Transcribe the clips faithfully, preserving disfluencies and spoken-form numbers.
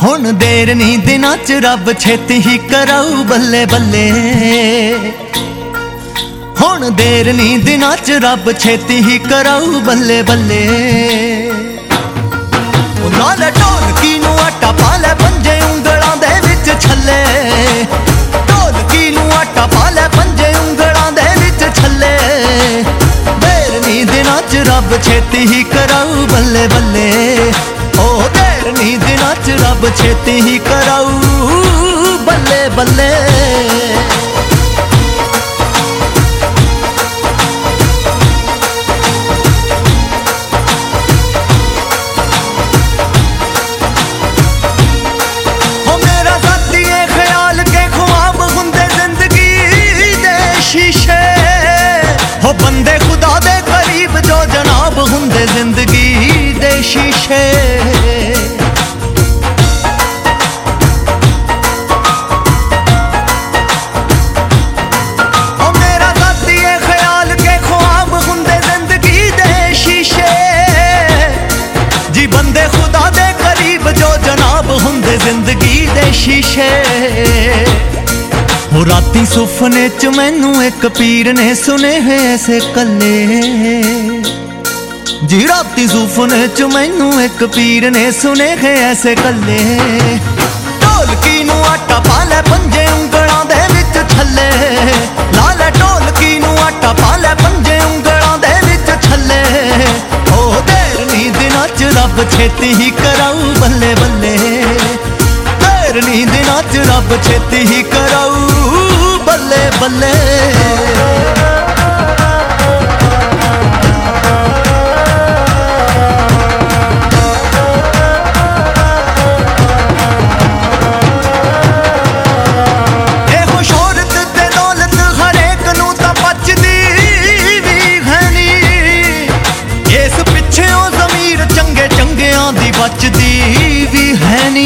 हुण देर नहीं दिनां च रब छेती ही कराऊ बल्ले बल्ले। हुण देर नहीं दिनां च रब छेती ही कराऊ बल्ले बल्ले। नाल ढोलकी नूं आटा पा लै पंजे उंगलां दे विच छल्ले। ढोलकी नूं आटा पा लै पंजे उंगलां दे विच छल्ले। देर नहीं दिनां च रब छेती ही कराऊ बल्ले बल्ले। ओ देर नहीं दिनां च रब छेती ही कराऊ बल्ले बल्ले। हो मेरा साथी है ख्याल के ख्वाब हुंदे जिंदगी दे शीशे। हो बंदे खुदा दे करीब जो जनाब हुंदे जिंदगी दे शीशे। बंदे खुदा दे करीब जो जनाब हुंदे जिंदगी दे शीशे। हो राती सुफने च मैनू एक पीर ने सुने है ऐसे कल्ले। जी राती सुफने च मैनू एक पीर ने सुने है ऐसे कल्ले। ढोलकी नूं आटा पा लै पंजे उंगलां दे विच छल्ले। ला लै ढोलकी नूं आटा पा लै पंजे उंगलां दे विच छल्ले। हो देर नहीं दिनां च रब छेती ही कराऊ बल्ले बल्ले। देर नहीं दिनां च रब छेती ही कराऊ बल्ले बल्ले। बचदी भी है नी।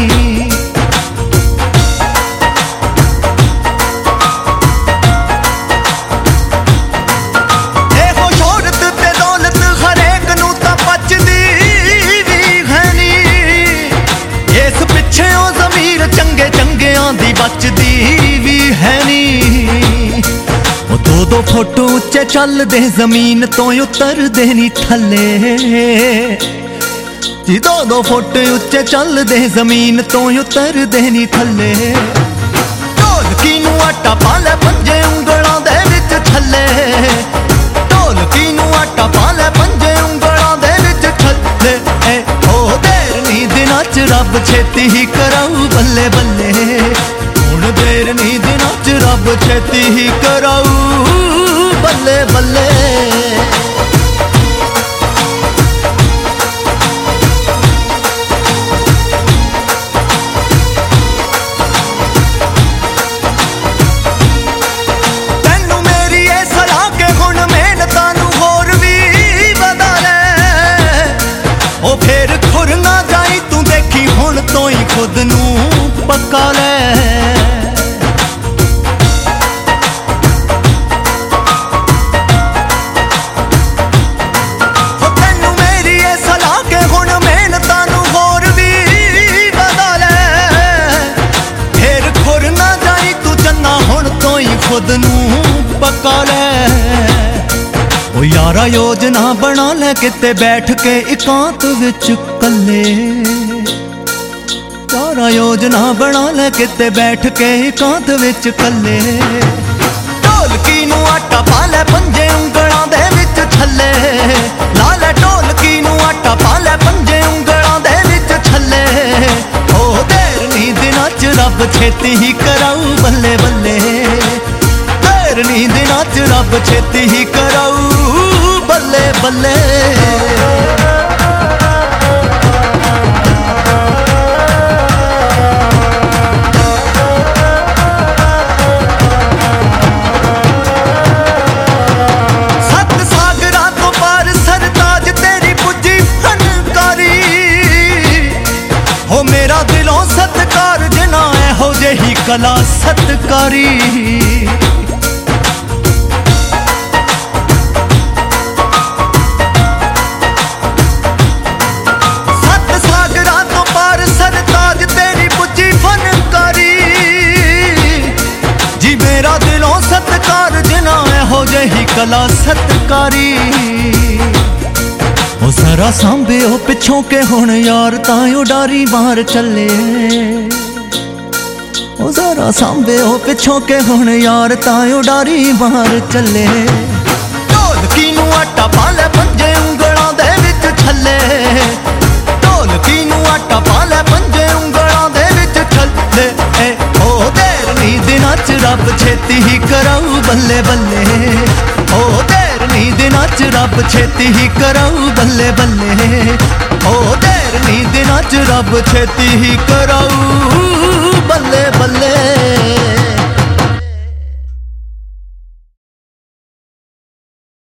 हो शोहरत ते दौलत हरेक नूं तां बचदी भी है नी। इस पिछे ओ ज़मीर चंगे चंगियां दी बचदी भी है नी। ओ दो दो फुट उच्चे चलदे जमीन तो उतरदे नी थल्ले। जी दो दो फुट उच्चे चलदे जमीन तो उतरदे नी थल्ले। ढोलकी नूं आटा पा लै पंजे उंगलां दे विच छल्ले। ढोलकी नूं आटा पा लै पंजे उंगलां दे विच छल्ले। हो देर नहीं दिनां च रब छेती ही कराऊ बल्ले बल्ले। हुण देर नहीं दिनां च रब छेती ही कराऊ बल्ले बल्ले। फिर खुर ना जाई तू देखी हुण तो ही खुद नूं पक्का लै। तैनू मेरी ये सलाह के हुण मेहनतां नूं होर भी वधा लै। फिर खुर ना जाई तू चन्ना हुण तो ही खुद नूं पक्का लै। ओ यारा योजना बना लै किते बैठ के एकांत विच कल्ले। यारा योजना बना लै किते बैठ के एकांत विच कल्ले। ढोलकी नूं आटा पा लै पंजे उंगलां दे विच छल्ले। ला लै ढोलकी नूं आटा पा लै पंजे उंगलां दे विच छल्ले। हो देर नहीं दिनां च रब छेती ही कराऊ बल्ले बल्ले। देर नहीं दिनां च रब छेती ही कराऊ बल्ले बल्ले। सत सागरां तो पार सरताज तेरी पुजी फनकारी। हो मेरा दिलों सत्कार जिन्हां एहो जेही कला सत्कारी। सत सागरां तो पार सरताज कला सत्कारी ओ जरा सांभे ओ पिछों के हुण यार तां डारी बाहर चले ओ जरा सांभे ओ पिछों के हुण यार तां डारी बाहर चले ढोलकी नूं आटा पा लै पंजे उंगलां दे विच छल्ले ढोलकी नूं आटा पा लै पंजे उंगलां दे विच छल्ले ओ देर नी दिनां च रब छेती ही कराऊ बल्ले बल्ले ओ देर नी दिनां च रब छेती ही कराऊ बल्ले बल्ले ओ देर नी दिनां च रब छेती ही कराऊ बल्ले बल्ले।